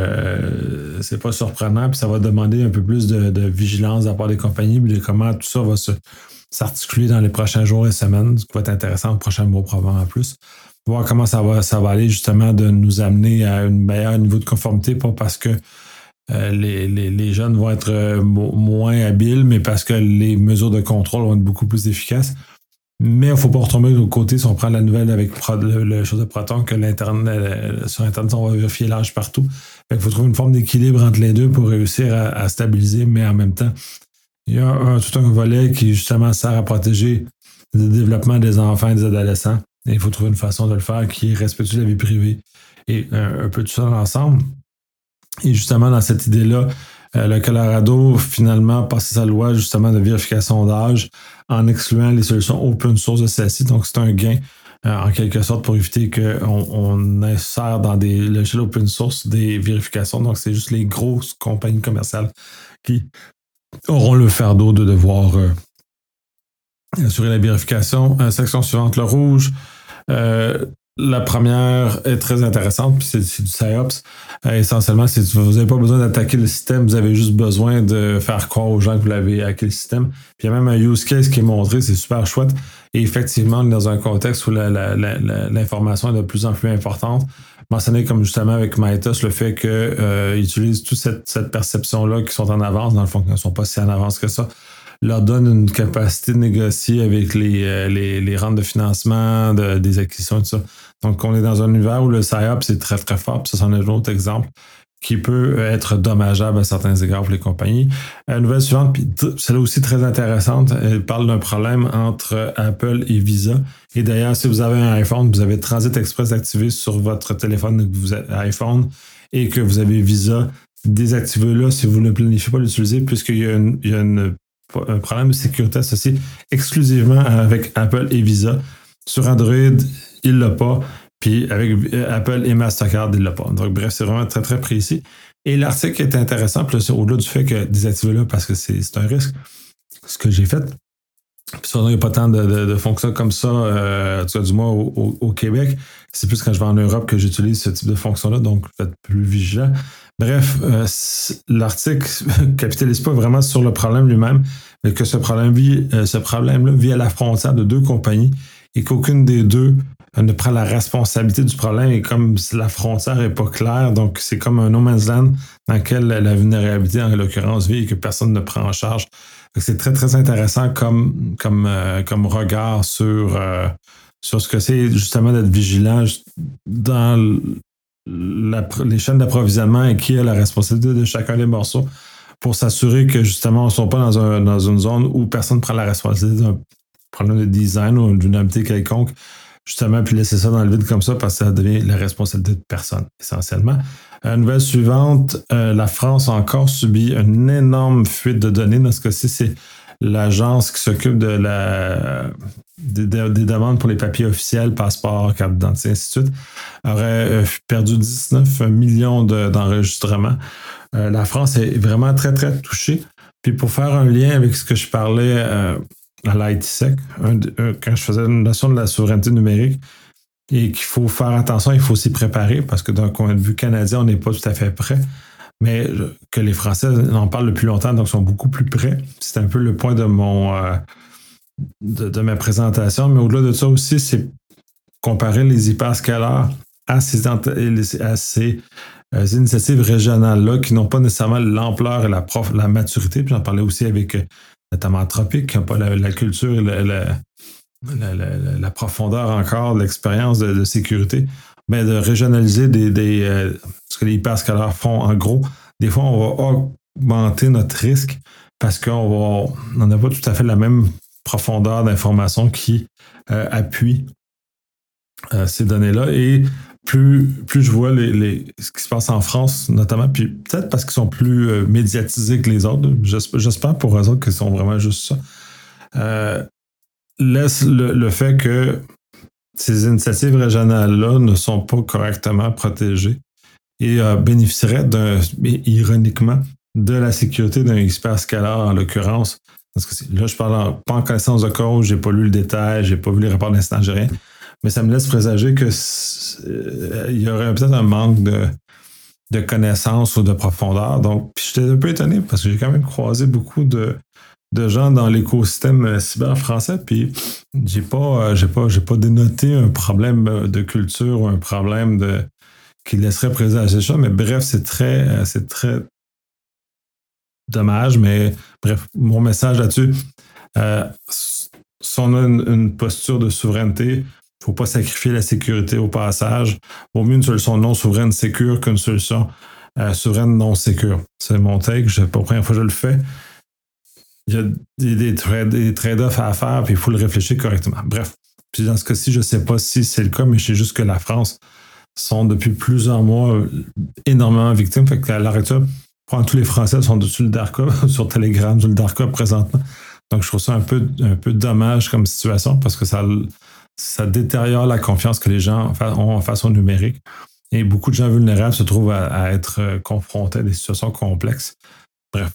euh, c'est pas surprenant, puis ça va demander un peu plus de, de vigilance de la part des compagnies, mais de comment tout ça va se, s'articuler dans les prochains jours et semaines, ce qui va être intéressant au prochain mois probablement en plus. Voir comment ça va, ça va aller justement de nous amener à un meilleur niveau de conformité, pas parce que euh, les, les, les jeunes vont être euh, mo- moins habiles, mais parce que les mesures de contrôle vont être beaucoup plus efficaces. Mais il ne faut pas retomber de l'autre côté si on prend la nouvelle avec le, le chose de Proton, que l'Internet, sur Internet, on va vérifier l'âge partout. Il faut trouver une forme d'équilibre entre les deux pour réussir à, à stabiliser, mais en même temps, il y a un, tout un volet qui justement sert à protéger le développement des enfants et des adolescents. Et il faut trouver une façon de le faire qui est respectueuse de la vie privée et un, un peu tout ça ensemble. Et justement, dans cette idée-là, euh, le Colorado, finalement, a passé sa loi justement de vérification d'âge en excluant les solutions open source de celle-ci. Donc, c'est un gain euh, en quelque sorte pour éviter qu'on on insère dans des logiciels open source des vérifications. Donc, c'est juste les grosses compagnies commerciales qui auront le fardeau de devoir euh, assurer la vérification. Euh, section suivante, le rouge. Euh, la première est très intéressante, puis c'est, c'est du SIOPS. Euh, essentiellement, c'est, vous n'avez pas besoin d'attaquer le système, vous avez juste besoin de faire croire aux gens que vous l'avez hacké le système. Puis il y a même un use case qui est montré, c'est super chouette. Et effectivement, dans un contexte où la, la, la, la, l'information est de plus en plus importante, mentionné comme justement avec Mythos, le fait qu'ils euh, utilisent toute cette, cette perception-là qui sont en avance, dans le fond, qu'ils ne sont pas si en avance que ça, leur donne une capacité de négocier avec les, euh, les, les rentes de financement, de, des acquisitions et tout ça. Donc, on est dans un univers où le SIOPS est très, très fort. Puis ça, c'en est un autre exemple qui peut être dommageable à certains égards pour les compagnies. La nouvelle suivante, puis celle-là aussi très intéressante, elle parle d'un problème entre Apple et Visa. Et d'ailleurs, si vous avez un iPhone, vous avez Transit Express activé sur votre téléphone que vous avez iPhone et que vous avez Visa, désactivez-le si vous ne planifiez pas l'utiliser, puisqu'il y a, une, il y a une, un problème de sécurité associé exclusivement avec Apple et Visa. Sur Android, il ne l'a pas. Puis avec Apple et Mastercard, il ne l'a pas. Donc, bref, c'est vraiment très, très précis. Et l'article est intéressant, puis là, au-delà du fait que désactiver-le parce que c'est, c'est un risque, ce que j'ai fait. Puis ça, il n'y a pas tant de, de, de fonctions comme ça, euh, tu vois, du moins au, au, au Québec. C'est plus quand je vais en Europe que j'utilise ce type de fonction-là, donc faites plus vigilant. Bref, euh, l'article ne capitalise pas vraiment sur le problème lui-même, mais que ce problème vit, euh, ce problème-là vit à la frontière de deux compagnies et qu'aucune des deux ne prend la responsabilité du problème, et comme la frontière n'est pas claire, donc c'est comme un no man's land dans lequel la vulnérabilité, en l'occurrence, vit et que personne ne prend en charge. Donc c'est très, très intéressant comme, comme, euh, comme regard sur, euh, sur ce que c'est justement d'être vigilant dans la, les chaînes d'approvisionnement et qui a la responsabilité de chacun des morceaux pour s'assurer que justement on ne soit pas dans, un, dans une zone où personne ne prend la responsabilité d'un problème de design ou d'une habileté quelconque, justement, puis laisser ça dans le vide comme ça parce que ça devient la responsabilité de personne, essentiellement. Euh, nouvelle suivante, euh, la France a encore subi une énorme fuite de données. Dans ce cas-ci, c'est l'agence qui s'occupe de la, des, des demandes pour les papiers officiels, passeport, carte d'identité, ainsi de suite, aurait euh, perdu dix-neuf millions de, d'enregistrements. Euh, la France est vraiment très, très touchée. Puis pour faire un lien avec ce que je parlais euh, à l'I T Sec, un, un, quand je faisais une notion de la souveraineté numérique, et qu'il faut faire attention, il faut s'y préparer, parce que d'un point de vue canadien, on n'est pas tout à fait prêt, mais que les Français en parlent depuis longtemps, donc sont beaucoup plus prêts. C'est un peu le point de mon euh, de, de ma présentation, mais au-delà de ça aussi, c'est comparer les hyperscalars à ces, à ces euh, initiatives régionales-là qui n'ont pas nécessairement l'ampleur et la, prof, la maturité. Puis j'en parlais aussi avec notamment Anthropic, qui n'a pas la, la culture et la, la, la, la, la profondeur encore de l'expérience de, de sécurité. Mais de régionaliser des, des, euh, ce que les hyperscalars font en gros. Des fois, on va augmenter notre risque parce qu'on n'a pas tout à fait la même profondeur d'information qui euh, appuie euh, ces données-là. Et plus, plus je vois les, les, ce qui se passe en France, notamment, puis peut-être parce qu'ils sont plus euh, médiatisés que les autres, j'espère, j'espère pour eux autres qu'ils sont vraiment juste ça, euh, laisse le, le fait que ces initiatives régionales-là ne sont pas correctement protégées et euh, bénéficieraient, d'un, ironiquement, de la sécurité d'un hyperscalar, en l'occurrence. Parce que là, je parle en, pas en connaissance de cause, j'ai pas lu le détail, j'ai pas vu les rapports d'incident, j'ai rien. Mais ça me laisse présager que euh, il y aurait peut-être un manque de, de connaissances ou de profondeur. Donc, puis j'étais un peu étonné parce que j'ai quand même croisé beaucoup de, de gens dans l'écosystème cyber français, puis j'ai pas, j'ai pas, j'ai pas dénoté un problème de culture ou un problème de, qui laisserait présager ça. Mais bref, c'est très, c'est très dommage. Mais bref, mon message là-dessus, euh, si on a une, une posture de souveraineté, il ne faut pas sacrifier la sécurité au passage. Vaut mieux une solution non souveraine sécure qu'une solution euh, souveraine non sécure. C'est mon take. C'est pas la première fois que je le fais. Il y a des, des, trade, des trade-offs à faire, puis il faut le réfléchir correctement. Bref. Puis dans ce cas-ci, je ne sais pas si c'est le cas, mais je sais juste que la France sont depuis plusieurs mois énormément victimes. Fait qu'à l'heure actuelle, tous les Français sont dessus le Dark Web, sur Telegram, sur le Dark Web présentement. Donc je trouve ça un peu, un peu dommage comme situation parce que ça, ça détériore la confiance que les gens ont face au numérique. Et beaucoup de gens vulnérables se trouvent à, à être confrontés à des situations complexes. Bref.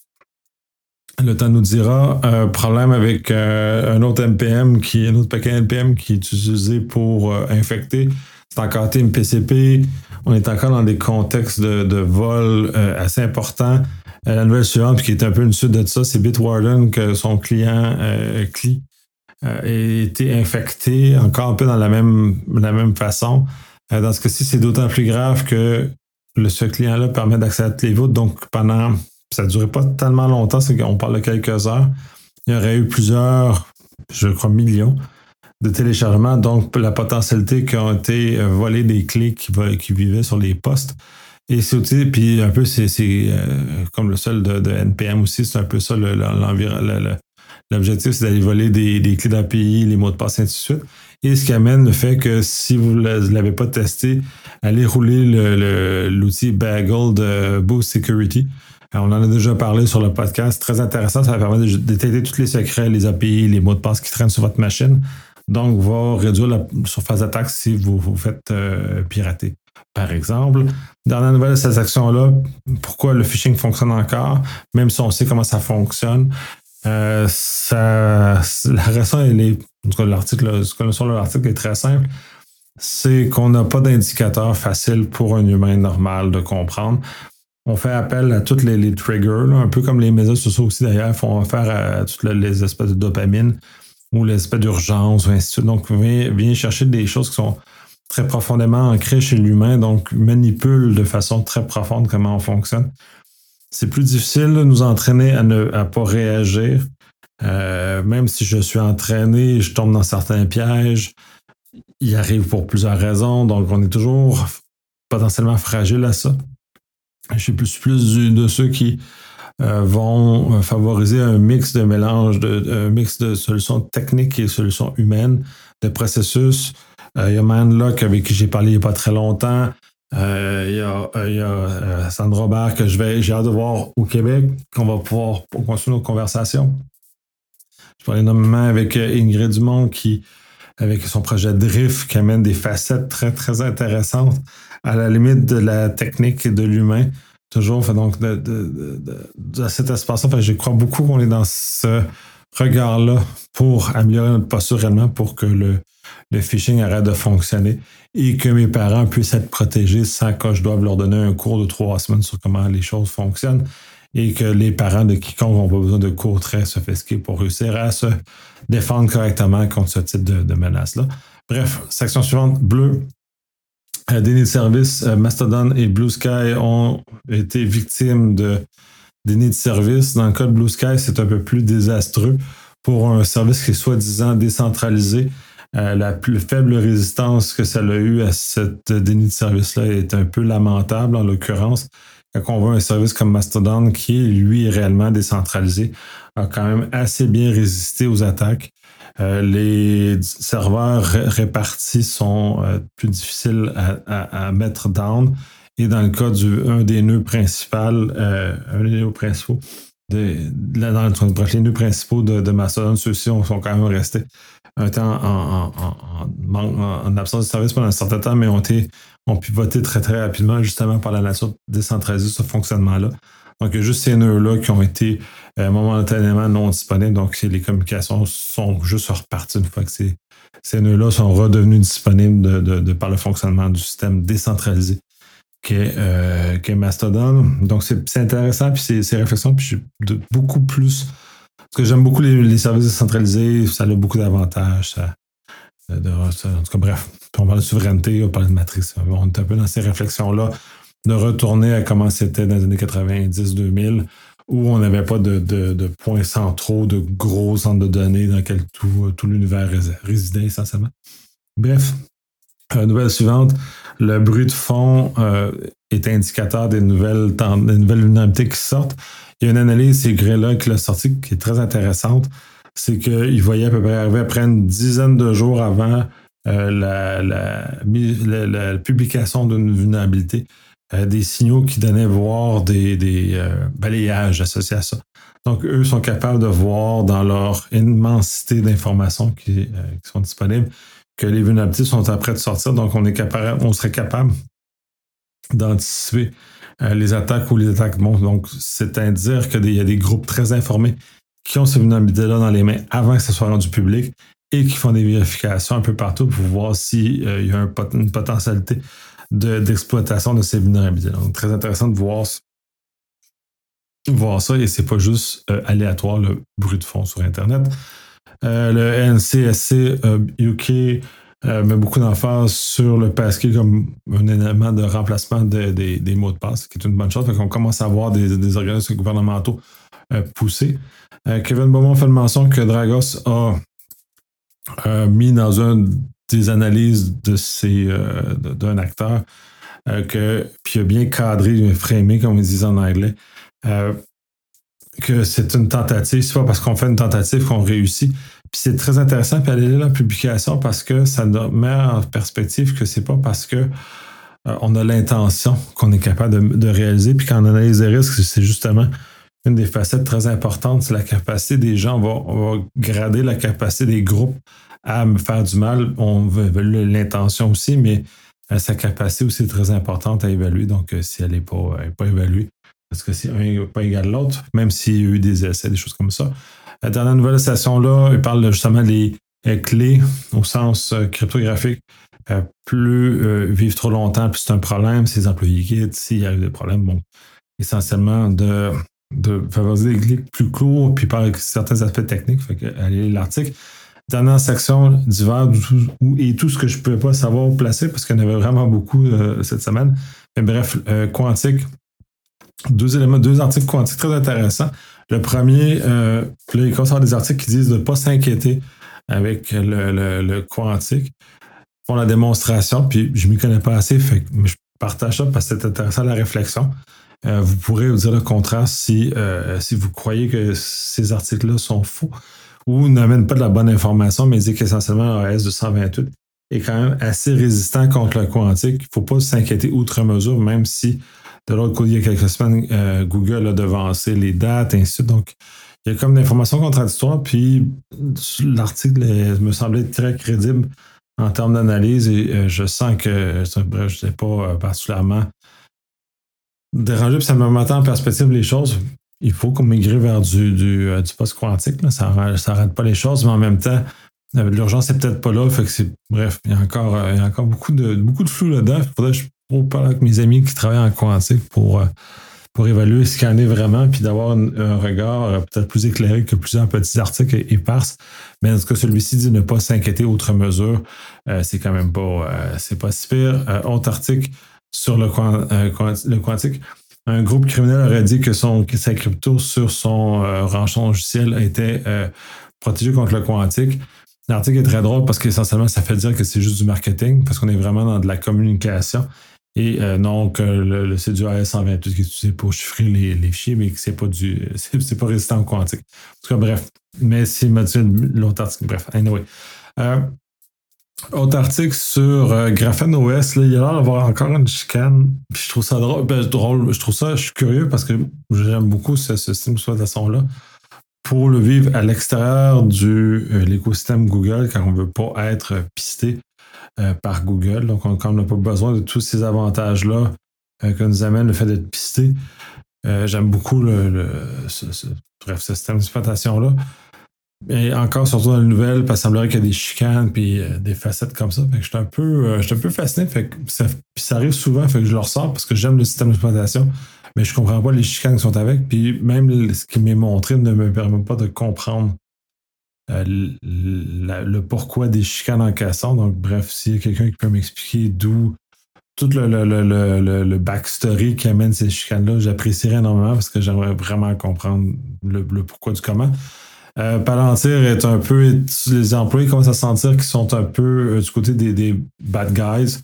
Le temps nous dira. Un problème avec euh, un autre N P M, qui, un autre paquet N P M qui est utilisé pour euh, infecter. C'est encore Team P C P. On est encore dans des contextes de, de vol euh, assez importants. Euh, la nouvelle suivante, qui est un peu une suite de ça, c'est Bitwarden, que son client euh, Cli euh, a été infecté, encore un peu dans la même, la même façon. Euh, dans ce cas-ci, c'est d'autant plus grave que le, ce client-là permet d'accéder à toutes les voûtes. Donc, pendant, ça ne durait pas tellement longtemps, c'est qu'on parle de quelques heures. Il y aurait eu plusieurs, je crois, millions de téléchargements. Donc, la potentialité qu'ont été volées des clés qui, qui vivaient sur les postes. Et c'est aussi, puis un peu, c'est, c'est euh, comme le seul de, de N P M aussi, c'est un peu ça le, l'environnement. Le, l'objectif, c'est d'aller voler des, des clés d'A P I, les mots de passe, et ainsi de suite. Et ce qui amène le fait que si vous ne l'avez pas testé, allez rouler le, le, l'outil Bagel de Boost Security. Alors, on en a déjà parlé sur le podcast. Très intéressant, ça va permettre de détecter tous les secrets, les A P I, les mots de passe qui traînent sur votre machine. Donc, va réduire la surface d'attaque si vous vous faites euh, pirater. Par exemple, dans la nouvelle de cette action-là, pourquoi le phishing fonctionne encore, même si on sait comment ça fonctionne, euh, ça, la raison, elle est, en tout cas, l'article, ce qu'on a sur l'article est très simple, c'est qu'on n'a pas d'indicateur facile pour un humain normal de comprendre. On fait appel à toutes les, les triggers, là, un peu comme les médias sociaux aussi d'ailleurs, font affaire à toutes les espèces de dopamine ou les espèces d'urgence, ou ainsi de suite. Donc, viens, viens chercher des choses qui sont très profondément ancrées chez l'humain, donc manipule de façon très profonde comment on fonctionne. C'est plus difficile de nous entraîner à ne à pas réagir. Euh, même si je suis entraîné, je tombe dans certains pièges. Il arrive pour plusieurs raisons, donc on est toujours potentiellement fragile à ça. Je suis plus, plus du, de ceux qui euh, vont favoriser un mix de mélange, de, un mix de solutions techniques et solutions humaines, de processus. Euh, il y a Manlock avec qui j'ai parlé il n'y a pas très longtemps. Euh, il y a, euh, il y a euh, Sandra Robert que je vais, j'ai hâte de voir au Québec, qu'on va pouvoir continuer nos conversations. Je parlais énormément avec Ingrid Dumont qui, avec son projet Drift, qui amène des facettes très, très intéressantes à la limite de la technique et de l'humain. Toujours, fait donc, de, de, de, de, de cet espace-là. Je crois beaucoup qu'on est dans ce regard-là pour améliorer notre posture réellement, pour que le, le phishing arrête de fonctionner et que mes parents puissent être protégés sans que je doive leur donner un cours de trois semaines sur comment les choses fonctionnent et que les parents de quiconque n'ont pas besoin de cours très sophistiqués pour réussir à se défendre correctement contre ce type de, de menace-là. Bref, section suivante, bleu. Euh, déni de service, euh, Mastodon et Blue Sky ont été victimes de déni de service. Dans le cas de Blue Sky, c'est un peu plus désastreux pour un service qui est soi-disant décentralisé. Euh, la plus faible résistance que ça a eu à cette déni de service-là est un peu lamentable, en l'occurrence. Quand on voit un service comme Mastodon, qui, lui, est réellement décentralisé, a quand même assez bien résisté aux attaques. Euh, les serveurs ré- répartis sont euh, plus difficiles à, à, à mettre down. Et dans le cas du un des nœuds principaux, euh, un des nœuds principaux, de, de, dans le, les nœuds principaux de, de Mastodon, ceux-ci sont quand même restés un temps en, en, en, en absence de service pendant un certain temps, mais ont été ont pivoté très très rapidement, justement par la nature décentralisée de ce fonctionnement-là. Donc, il y a juste ces nœuds-là qui ont été euh, momentanément non disponibles. Donc, les communications sont juste reparties une fois que ces, ces nœuds-là sont redevenus disponibles de, de, de par le fonctionnement du système décentralisé qu'est, euh, qu'est Mastodon. Donc, c'est, c'est intéressant, puis c'est, c'est réflexion, puis je suis de beaucoup plus... Parce que j'aime beaucoup les, les services décentralisés, ça a beaucoup d'avantages. Ça, de, ça, en tout cas, bref, on parle de souveraineté, on parle de matrice. On est un peu dans ces réflexions-là, de retourner à comment c'était dans les années quatre-vingt-dix deux mille, où on n'avait pas de, de, de points centraux, de gros centres de données dans lesquels tout, tout l'univers résidait essentiellement. Bref, euh, nouvelle suivante, le bruit de fond euh, est indicateur des nouvelles, des nouvelles vulnérabilités qui sortent. Il y a une analyse, c'est Grella qui l'a sorti, qui est très intéressante. C'est qu'il voyait à peu près arriver après une dizaine de jours avant euh, la, la, la, la publication d'une vulnérabilité, euh, des signaux qui donnaient voir des, des euh, balayages associés à ça. Donc, eux sont capables de voir dans leur immensité d'informations qui, euh, qui sont disponibles que les vulnérabilités sont en train de sortir. Donc, on, est capable, on serait capable d'anticiper euh, les attaques ou les attaques montent. Donc, c'est-à-dire qu'il y a des groupes très informés qui ont ces vulnérabilités-là dans les mains avant que ça soit rendu public et qui font des vérifications un peu partout pour voir s'il euh, y a un pot- une potentialité de, d'exploitation de ces vulnérabilités. Donc, très intéressant de voir, voir ça et c'est pas juste euh, aléatoire le bruit de fond sur Internet. Euh, le N C S C euh, U K euh, met beaucoup d'emphase sur le passkey comme un élément de remplacement de, de, des mots de passe, qui est une bonne chose. Donc, on commence à voir des, des organismes gouvernementaux euh, pousser. Euh, Kevin Beaumont fait le mention que Dragos a euh, mis dans une des analyses de ces, euh, d'un acteur euh, que, puis il a bien cadré, framé, comme ils disent en anglais, euh, que c'est une tentative, c'est pas parce qu'on fait une tentative qu'on réussit. Puis c'est très intéressant, puis aller lire la publication parce que ça nous met en perspective que c'est pas parce que euh, on a l'intention qu'on est capable de, de réaliser, puis quand on analyse les risques, c'est justement une des facettes très importantes, c'est la capacité des gens. On va, on va grader la capacité des groupes à me faire du mal. On veut évaluer l'intention aussi, mais euh, sa capacité aussi est très importante à évaluer. Donc, euh, si elle n'est pas, elle est pas évaluée, parce que c'est un n'est pas égal à l'autre, même s'il y a eu des essais, des choses comme ça. Euh, dans la nouvelle station-là, il parle justement des euh, clés au sens euh, cryptographique. Euh, plus euh, vivre trop longtemps, plus c'est un problème. Si les employés quittent, s'il y a des problèmes, bon, essentiellement de, de favoriser des clés plus courts, puis par certains aspects techniques. Fait que, allez lire l'article. Dernière section d'hiver, et tout ce que je ne pouvais pas savoir où placer, parce qu'il y en avait vraiment beaucoup euh, cette semaine. Mais bref, euh, quantique. Deux éléments, deux articles quantiques très intéressants. Le premier, euh, là, il concerne des articles qui disent de ne pas s'inquiéter avec le, le, le quantique. Ils font la démonstration, puis je ne m'y connais pas assez, fait que je partage ça parce que c'est intéressant la réflexion. Euh, vous pourrez vous dire le contraire si, euh, si vous croyez que ces articles-là sont faux ou n'amènent pas de la bonne information, mais dit qu'essentiellement A E S deux cent vingt-huit est quand même assez résistant contre le quantique. Il ne faut pas s'inquiéter outre mesure, même si de l'autre côté, il y a quelques semaines, euh, Google a devancé les dates, et ainsi de suite. Donc, il y a comme d'informations contradictoires, puis l'article est- me semblait très crédible en termes d'analyse et euh, je sens que, bref, je ne sais pas euh, particulièrement dérangé, puis ça me met en perspective les choses. Il faut qu'on migre vers du, du, euh, du post-quantique. Là. Ça n'arrête pas les choses, mais en même temps, euh, l'urgence n'est peut-être pas là. Fait que c'est, bref, il y a encore, euh, il y a encore beaucoup, de, beaucoup de flou là-dedans. Il faudrait que je pourrais parler avec mes amis qui travaillent en quantique pour, euh, pour évaluer ce qu'il y en est vraiment, puis d'avoir un, un regard euh, peut-être plus éclairé que plusieurs petits articles éparses. Mais en tout cas, celui-ci dit ne pas s'inquiéter outre mesure. Euh, c'est quand même pas, euh, c'est pas si pire. Euh, autre article sur le, euh, le quantique. Un groupe criminel aurait dit que son, sa crypto sur son euh, rançon logiciel était euh, protégé contre le quantique. L'article est très drôle parce qu'essentiellement, ça fait dire que c'est juste du marketing, parce qu'on est vraiment dans de la communication. Et euh, donc, euh, le, le, c'est du A E S cent vingt-huit qui est utilisé pour chiffrer les, les fichiers, mais que c'est pas du. C'est, c'est pas résistant au quantique. En tout cas, bref. Mais c'est l'autre article. Bref, anyway. Euh, Autre article sur euh, Graphene O S, là, il y a l'air d'avoir encore une chicane. Puis je trouve ça drôle. Ben, drôle. Je trouve ça, je suis curieux parce que j'aime beaucoup ce, ce système d'exploitation-là. Pour le vivre à l'extérieur de euh, l'écosystème Google, quand on ne veut pas être pisté euh, par Google. Donc, on, quand on n'a pas besoin de tous ces avantages-là euh, que nous amène le fait d'être pisté. Euh, j'aime beaucoup le, le, ce, ce, bref, ce système d'exploitation-là. Et encore, surtout dans les nouvelles, parce qu'il semblerait qu'il y a des chicanes puis euh, des facettes comme ça. Fait que je suis un peu, euh, je suis un peu fasciné. Fait que ça, puis ça arrive souvent, fait que je le ressors parce que j'aime le système d'exploitation, mais je comprends pas les chicanes qui sont avec. Puis même ce qui m'est montré ne me permet pas de comprendre euh, le, le, le pourquoi des chicanes en cassant. Donc, bref, s'il y a quelqu'un qui peut m'expliquer d'où tout le, le, le, le, le backstory qui amène ces chicanes-là, j'apprécierais énormément parce que j'aimerais vraiment comprendre le, le pourquoi du comment. Euh, Palantir est un peu. Les employés commencent à sentir qu'ils sont un peu euh, du côté des, des bad guys.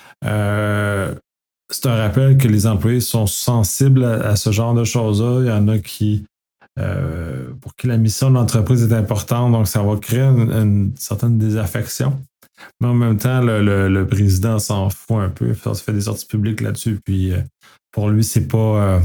Euh, c'est un rappel que les employés sont sensibles à, à ce genre de choses-là. Il y en a qui. Euh, pour qui la mission de l'entreprise est importante, donc ça va créer une, une certaine désaffection. Mais en même temps, le, le, le président s'en fout un peu. Il fait des sorties publiques là-dessus. Puis euh, pour lui, c'est pas. Euh,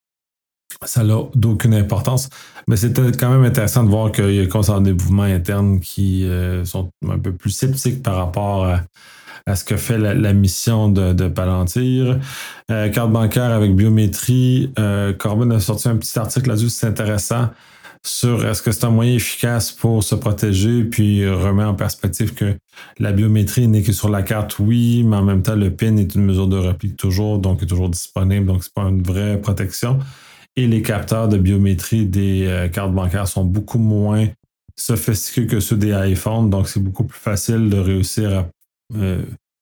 ça n'a d'aucune importance. Mais c'était quand même intéressant de voir qu'il y a constamment des mouvements internes qui euh, sont un peu plus sceptiques par rapport à, à ce que fait la, la mission de, de Palantir. Euh, carte bancaire avec biométrie. Euh, Corbin a sorti un petit article là-dessus, c'est intéressant, sur est-ce que c'est un moyen efficace pour se protéger, puis remet en perspective que la biométrie n'est que sur la carte, oui, mais en même temps, le PIN est une mesure de repli toujours, donc est toujours disponible, donc c'est pas une vraie protection. Et les capteurs de biométrie des euh, cartes bancaires sont beaucoup moins sophistiqués que ceux des iPhones, donc c'est beaucoup plus facile de réussir à euh,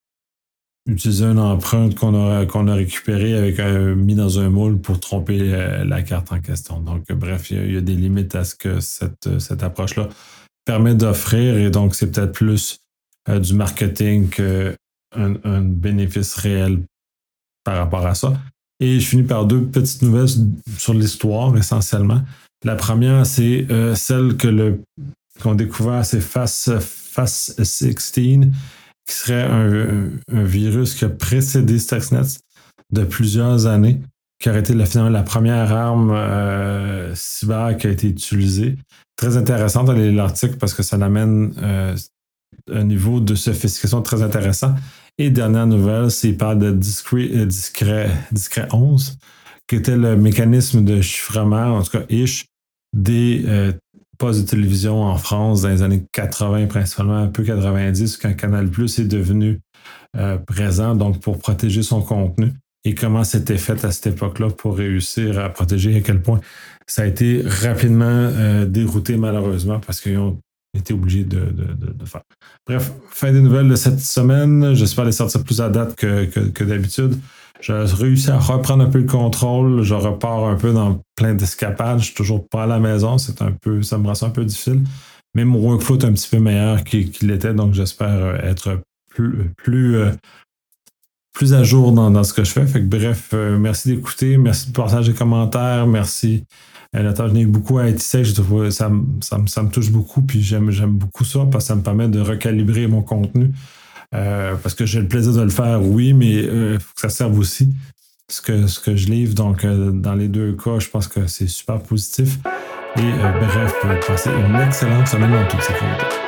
utiliser une empreinte qu'on a, qu'on a récupérée avec un, mis dans un moule pour tromper euh, la carte en question. Donc, euh, bref, il y, y, a des limites à ce que cette, cette approche-là permet d'offrir, et donc c'est peut-être plus euh, du marketing qu'un un bénéfice réel par rapport à ça. Et je finis par deux petites nouvelles sur l'histoire, essentiellement. La première, c'est euh, celle que le, qu'on a découvert, c'est Fast, Fast seize, qui serait un, un virus qui a précédé Stuxnet de plusieurs années, qui aurait été la, finalement la première arme euh, cyber qui a été utilisée. Très intéressante à lire l'article parce que ça l'amène euh, un niveau de sophistication très intéressant. Et dernière nouvelle, c'est il parle de discret, euh, discret, discret onze, qui était le mécanisme de chiffrement, en tout cas ish, des euh, postes de télévision en France dans les années quatre-vingts, principalement un peu quatre-vingt-dix, quand Canal Plus est devenu euh, présent, donc pour protéger son contenu. Et comment c'était fait à cette époque-là pour réussir à protéger, à quel point ça a été rapidement euh, dérouté malheureusement parce qu'ils ont été obligés de, de, de, de faire. Bref, fin des nouvelles de cette semaine. J'espère les sortir plus à date que, que, que d'habitude. J'ai réussi à reprendre un peu le contrôle. Je repars un peu dans plein d'escapades. Je suis toujours pas à la maison. C'est un peu, ça me rend ça un peu difficile. Mais mon workflow est un petit peu meilleur qu'il, qu'il était, donc j'espère être plus, plus euh, plus à jour dans, dans ce que je fais. Fait que bref, euh, merci d'écouter, merci de partager les commentaires, merci. Euh, la tâche n'est beaucoup à être ici, je trouve, ça, me- ça, me- ça me touche beaucoup, puis j'aime, j'aime beaucoup ça parce que ça me permet de recalibrer mon contenu. Euh, parce que j'ai le plaisir de le faire, oui, mais il euh, faut que ça serve aussi ce que, ce que je livre. Donc, euh, dans les deux cas, je pense que c'est super positif. Et euh, bref, passez une excellente semaine en toute sécurité.